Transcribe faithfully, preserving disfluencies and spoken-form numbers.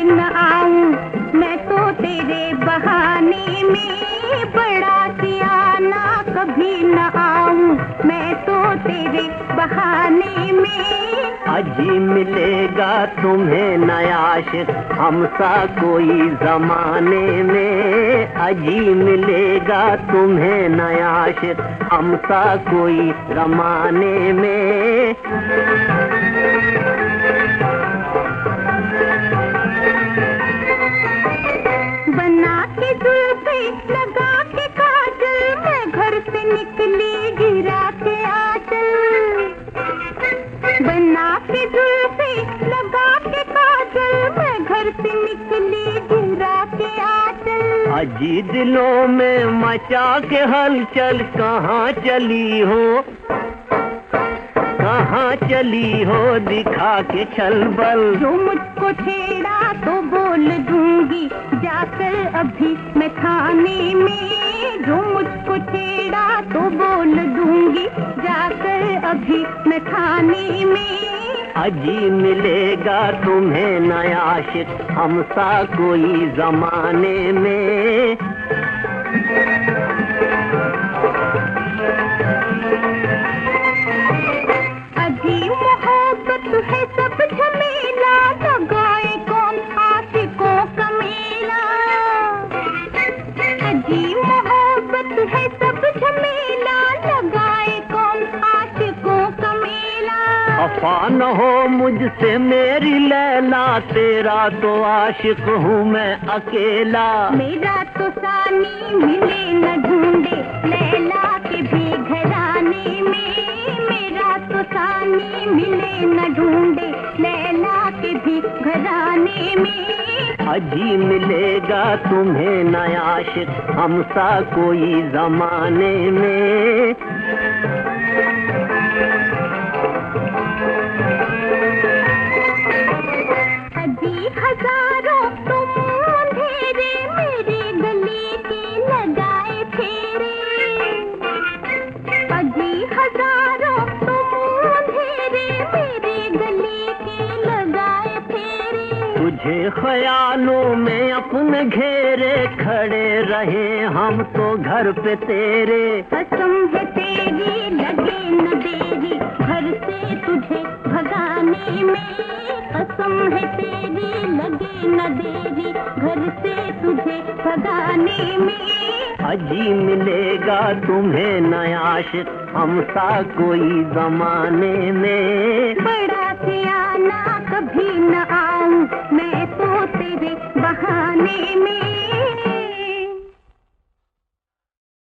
न आऊं, मैं तो तेरे बहाने में। बड़ा सियाना कभी न आऊं, मैं तो तेरे बहाने में। अजी मिलेगा तुम्हें नया आशिक हमसा कोई जमाने में। अजी मिलेगा तुम्हें नया आशिक हमसा कोई जमाने में। बना के जुल्फे लगा के काजल, मैं घर से निकली गिरा के आंचल। बना के जुल्फे लगा के काजल, मैं घर से निकली गिरा के आंचल। अजी दिलों में मचा के हलचल कहाँ चली हो, कहाँ चली हो दिखा के छल बल। जो मुझको छेड़ा तो बोल दूंगी जाकर अभी मैं थाने में। जो मुझको छेड़ा तो बोल दूंगी जाकर अभी मैं थाने में। अजी मिलेगा तुम्हें नया आशिक हमसा कोई जमाने में। अजी मोहब्बत है सब झमेला, लगाए कौन आशिकों का मेला। अजी मोहब्बत है सब झमेला, लगाए कौन आशिकों का मेला। खफा न हो मुझसे मेरी लैला, तेरा तो आशिक हूँ मैं अकेला। मेरा तो सानी मिले न ढूंढे लैला के भी घराने में। मेरा तो सानी मिले न ढूंढे लैला के भी घराने में। अजी मिलेगा तुम्हें नया आशिक हमसा कोई जमाने में। अजी हजारों तुम अंधेरे मेरे गले के लगाए फेरे। अजी हजारों तुम अंधेरे मेरे गले के लगाए फेरे। तुझे ख्यालों में अपने घेरे खड़े रहे हम तो घर पे तेरे। कसम है तेरी लगे न देरी घर से तुझे भगाने में। कसम है तेरी लगे न देरी घर से तुझे भगाने में। अजी मिलेगा तुम्हें नया आशिक हमसा कोई जमाने में। बड़ा सियाना कभी न आऊं, मैं तो तेरे बहाने में।